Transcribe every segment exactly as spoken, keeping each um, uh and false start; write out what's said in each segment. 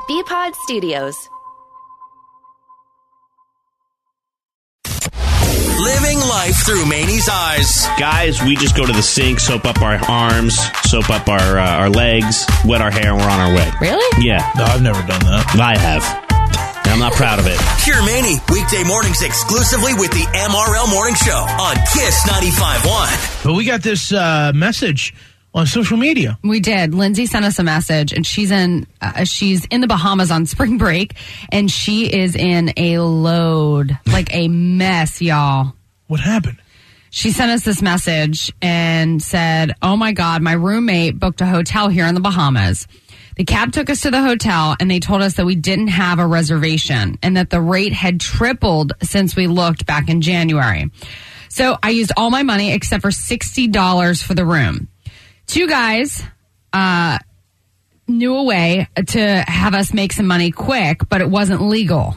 B-Pod Studios. Living life through Maney's eyes. Guys, we just go to the sink, soap up our arms, soap up our uh, our legs, wet our hair, and we're on our way. Really? Yeah. No, I've never done that. I have. And I'm not proud of it. Hear Maney weekday mornings exclusively with the M R L Morning Show on Kiss ninety-five point one. But we got this uh, message on social media. We did. Lindsay sent us a message, and she's in uh, she's in the Bahamas on spring break, and she is in a load, like a mess, y'all. What happened? She sent us this message and said, oh my God, my roommate booked a hotel here in the Bahamas. The cab took us to the hotel, and they told us that we didn't have a reservation and that the rate had tripled since we looked back in January. So I used all my money except for sixty dollars for the room. Two guys uh, knew a way to have us make some money quick, but it wasn't legal.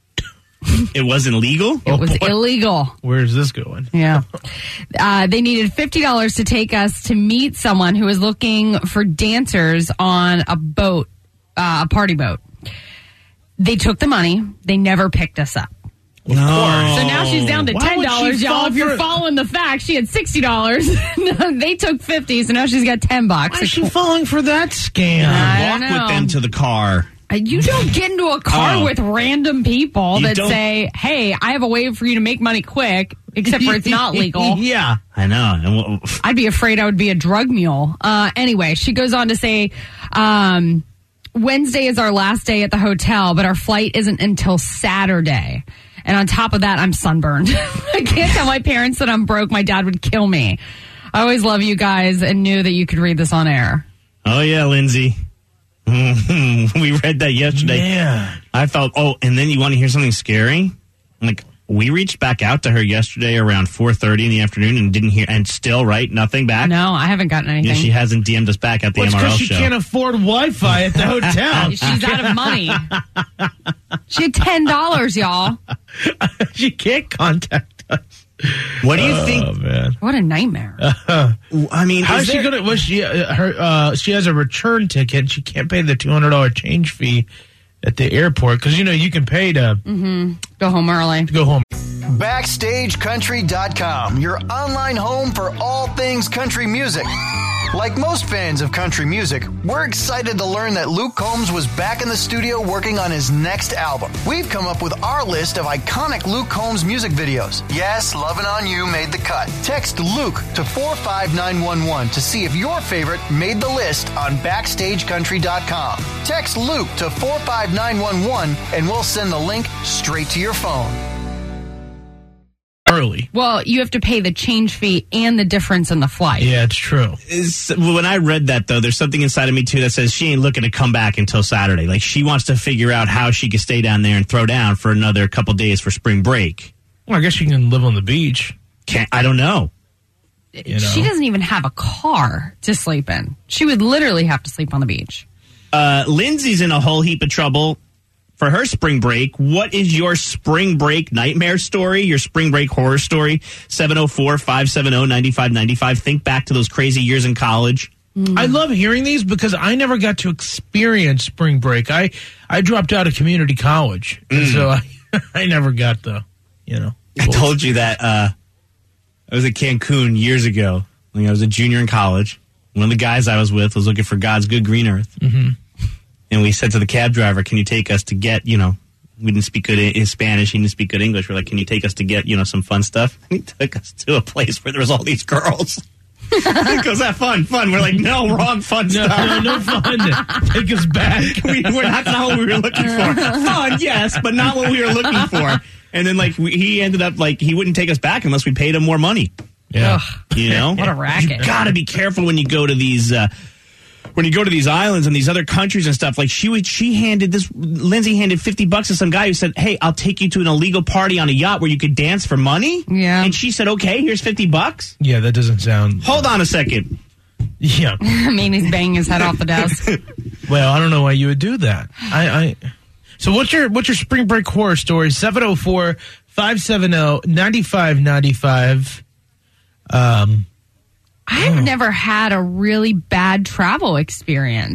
It wasn't legal? It was Oh, boy. illegal. Where is this going? Yeah. Uh, they needed fifty dollars to take us to meet someone who was looking for dancers on a boat, uh, a party boat. They took the money. They never picked us up. No. So now she's down to Why ten dollars, would she y'all. fall If you're for- following the facts, she had sixty dollars. They took fifty, so now she's got ten bucks. Why is she falling for that scam? I Walk don't know. with them to the car. Uh, You don't get into a car Oh. with random people You that don't- say, hey, I have a way for you to make money quick, except for it's not legal. Yeah. I know. And we'll, I'd be afraid I would be a drug mule. Uh, anyway, she goes on to say, um, Wednesday is our last day at the hotel, but our flight isn't until Saturday. And on top of that, I'm sunburned. I can't tell my parents that I'm broke. My dad would kill me. I always love you guys and knew that you could read this on air. oh, yeah, Lindsay. We read that yesterday. Yeah. I thought, oh, and then you want to hear something scary? Like, we reached back out to her yesterday around four thirty in the afternoon and didn't hear, and still, right, nothing back? No, I haven't gotten anything. Yeah, she hasn't D M'd us back at the Well, it's M R L because she show. can't afford Wi-Fi at the hotel. She's out of money. She had ten dollars, y'all. She can't contact us. What do you Oh, think? man. What a nightmare. I mean, How is is she there- going to, was she, uh, her, uh, she has a return ticket. She can't pay the two hundred dollars change fee at the airport because, you know, you can pay to Go home early. go home. Backstage Country dot com, your online home for all things country music. Like most fans of country music, we're excited to learn that Luke Combs was back in the studio working on his next album. We've come up with our list of iconic Luke Combs music videos. Yes, Lovin' On You made the cut. Text Luke to four five nine one one to see if your favorite made the list on Backstage Country dot com. Text Luke to four five nine one one and we'll send the link straight to your phone. Early. Well, you have to pay the change fee and the difference in the flight. Yeah, it's true. Is, when I read that, though, there's something inside of me, too, that says she ain't looking to come back until Saturday. Like, she wants to figure out how she can stay down there and throw down for another couple days for spring break. Well, I guess you can live on the beach. Can't, I don't know. You know? She doesn't even have a car to sleep in. She would literally have to sleep on the beach. Uh, Lindsay's in a whole heap of trouble for her spring break. What is your spring break nightmare story? Your spring break horror story? seven oh four, five seven oh, nine five nine five. Think back to those crazy years in college. I love hearing these because I never got to experience spring break. I, I dropped out of community college, and so I, I never got the, you know. I told you that uh, I was at Cancun years ago when I was a junior in college. One of the guys I was with was looking for God's good green earth. Mm-hmm. And we said to the cab driver, can you take us to get, you know, we didn't speak good in Spanish, he didn't speak good English. We're like, can you take us to get, you know, some fun stuff? And he took us to a place where there was all these girls. He goes, that fun, fun. We're like, no, wrong fun No, stuff. no, no fun. Take us back. we, we're not, not what we were looking for. Fun, yes, but not what we were looking for. And then, like, we, he ended up, like, he wouldn't take us back unless we paid him more money. Yeah. You know? What a racket. You gotta be careful when you go to these, uh, when you go to these islands and these other countries and stuff. Like, she would, she handed this, Lindsay handed fifty bucks to some guy who said, hey, I'll take you to an illegal party on a yacht where you could dance for money. Yeah. And she said, okay, here's fifty bucks. Yeah, that doesn't sound. Hold on a second. Yeah. I mean, he's banging his head off the desk. Well, I don't know why you would do that. I, I So what's your what's your spring break horror story? seven oh four, five seven oh, nine five nine five. Um, I've never had a really bad travel experience.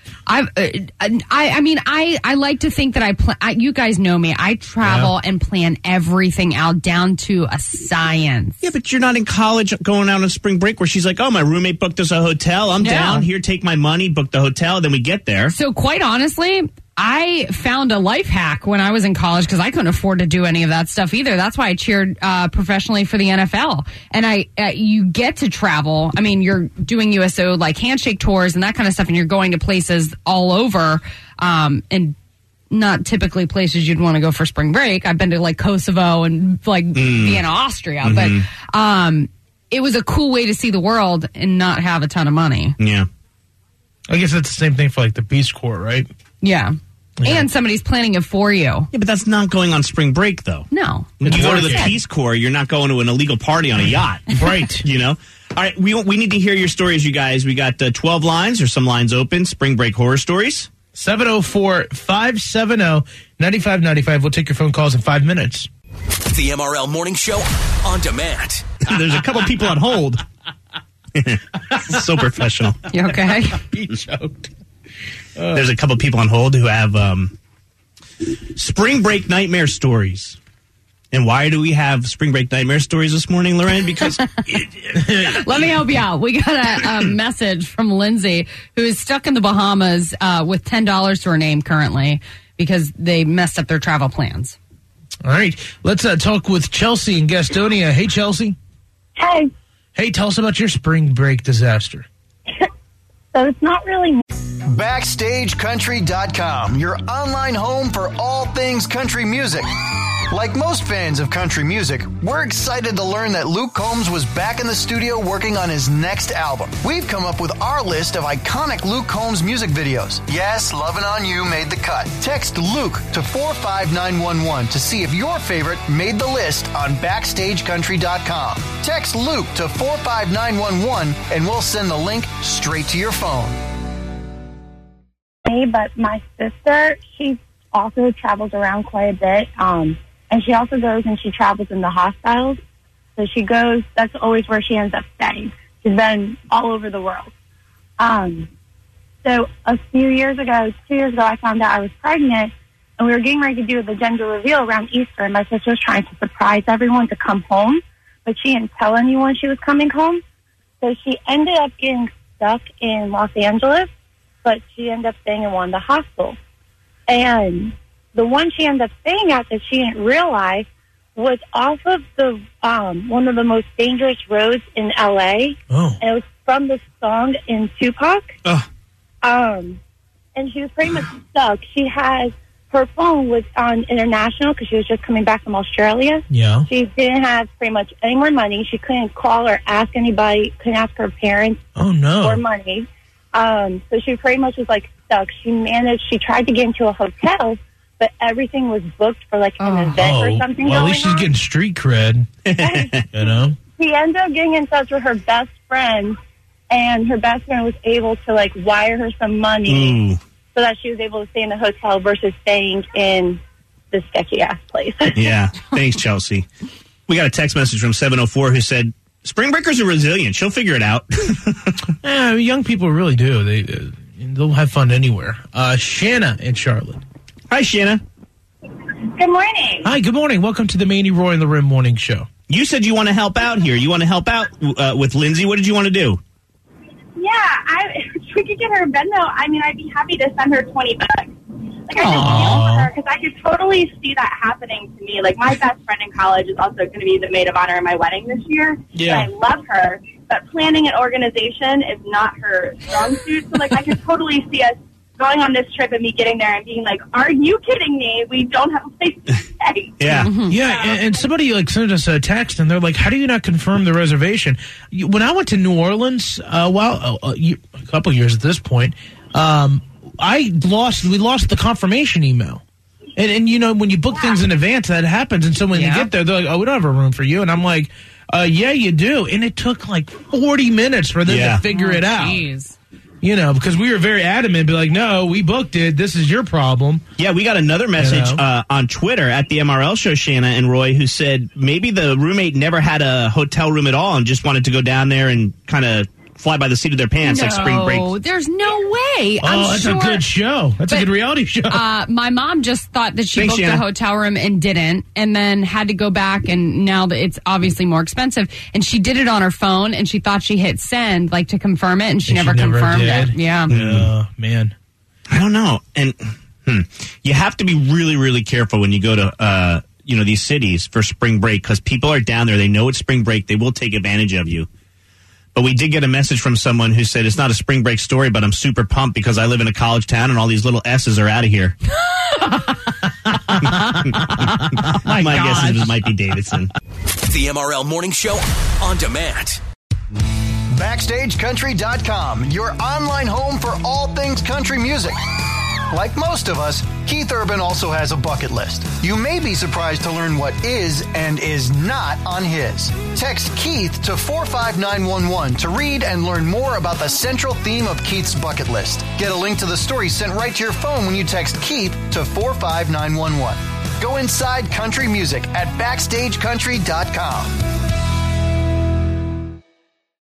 I've, uh, I, I mean, I, I like to think that I plan. You guys know me. I travel Yeah. and plan everything out down to a science. Yeah, but you're not in college going out on spring break where she's like, oh, my roommate booked us a hotel. I'm No. down. Here, take my money, book the hotel. Then we get there. So quite honestly, I found a life hack when I was in college because I couldn't afford to do any of that stuff either. That's why I cheered uh, professionally for the N F L. And I, uh, you get to travel. I mean, you're doing U S O like handshake tours and that kind of stuff, and you're going to places all over, um, and not typically places you'd want to go for spring break. I've been to like Kosovo and like Vienna, Austria, Mm-hmm. but um, it was a cool way to see the world and not have a ton of money. Yeah. I guess that's the same thing for like the Peace Corps, right? Yeah. Yeah. And somebody's planning it for you. Yeah, but that's not going on spring break, though. No. When you It's go to the working. Peace Corps, you're not going to an illegal party on a yacht. Right. You know? All right, we we need to hear your stories, you guys. We got uh, twelve lines or some lines open. Spring break horror stories. seven oh four, five seven oh, nine five nine five. We'll take your phone calls in five minutes. The M R L Morning Show on demand. There's a couple people on hold. So professional. You okay? He choked. There's a couple people on hold who have um, spring break nightmare stories. And why do we have spring break nightmare stories this morning, Lorraine? Because Let me help you out. We got a, a message from Lindsay, who is stuck in the Bahamas uh, with ten dollars to her name currently because they messed up their travel plans. All right. Let's uh, talk with Chelsea in Gastonia. Hey, Chelsea. Hey, Hey, tell us about your spring break disaster. so it's not really Backstage Country dot com, your online home for all things country music. Like most fans of country music, we're excited to learn that Luke Combs was back in the studio working on his next album. We've come up with our list of iconic Luke Combs music videos. Yes, Lovin' On You made the cut. Text Luke to four five nine one one to see if your favorite made the list on Backstage Country dot com. Text Luke to four five nine one one and we'll send the link straight to your phone. me, but my sister, she also travels around quite a bit. Um, and she also goes and she travels in the hostiles. So she goes, that's always where she ends up staying. She's been all over the world. Um, so a few years ago, two years ago, I found out I was pregnant, and we were getting ready to do the gender reveal around Easter, and my sister was trying to surprise everyone to come home, but she didn't tell anyone she was coming home. So she ended up getting stuck in Los Angeles, but she ended up staying in one of the hostels. And the one she ended up staying at that she didn't realize was off of the um, one of the most dangerous roads in L A. Oh. And it was from the song in Tupac. oh, Um, and she was pretty much stuck. She has, her phone was on international because she was just coming back from Australia. Yeah. She didn't have pretty much any more money. She couldn't call or ask anybody, couldn't ask her parents Oh, no. for money. Um, so she pretty much was like stuck. She managed, she tried to get into a hotel, but everything was booked for like an Oh. event or Oh, something well, at going least she's on. getting street cred, you know? She ended up getting in touch with her best friend, and her best friend was able to like wire her some money ooh, so that she was able to stay in the hotel versus staying in the sketchy ass place. yeah. Thanks, Chelsea. We got a text message from seven oh four who said, spring breakers are resilient. She'll figure it out. Yeah, young people really do. They, uh, they'll have fun anywhere. Uh, Shanna in Charlotte. Hi, Shanna. Good morning. Hi, good morning. Welcome to the Manny Roy and the Rim Morning Show. You said you want to help out here. You want to help out uh, with Lindsay. What did you want to do? Yeah, I, if we could get her a Venmo, I mean, I'd be happy to send her twenty bucks. Like, I just feel for her because I could totally see that happening to me. Like, my best friend in college is also going to be the maid of honor in my wedding this year. Yeah. And I love her, but planning and organization is not her strong suit. So, like, I could totally see us going on this trip and me getting there and being like, are you kidding me? We don't have a place to stay. Yeah. Yeah, and, and somebody like sent us a text, and they're like, "How do you not confirm the reservation?" You- When I went to New Orleans, uh, well, uh, you, a couple years at this point, um, I lost. We lost the confirmation email, and and you know when you book things in advance, that happens. And so when Yeah. you get there, they're like, "Oh, we don't have a room for you," and I'm like, uh, "Yeah, you do." And it took like forty minutes for them Yeah. to figure it out. Jeez. You know, because we were very adamant, be like, "No, we booked it. This is your problem." Yeah, we got another message You know? uh, on Twitter at the M R L show, Shanna and Roy, who said maybe the roommate never had a hotel room at all and just wanted to go down there and kind of fly by the seat of their pants no, like Spring Break. There's no way. Oh, I'm that's sure, a good show. That's but, a good reality show. Uh, my mom just thought that she Thanks, booked Shanna. a hotel room and didn't, and then had to go back, and now that it's obviously more expensive. And she did it on her phone, and she thought she hit send, like to confirm it, and she, And never, she never confirmed did. it. Yeah. Oh, man. I don't know. And hmm, you have to be really, really careful when you go to, uh, you know, these cities for spring break because people are down there. They know it's spring break. They will take advantage of you. But we did get a message from someone who said it's not a spring break story, but I'm super pumped because I live in a college town and all these little S's are out of here. My, My guess gosh. is it might be Davidson. The M R L Morning Show on demand. Backstage Country dot com, your online home for all things country music. Like most of us, Keith Urban also has a bucket list. You may be surprised to learn what is and is not on his. Text Keith to four five nine one one to read and learn more about the central theme of Keith's bucket list. Get a link to the story sent right to your phone when you text Keith to four five nine one one. Go inside country music at Backstage Country dot com.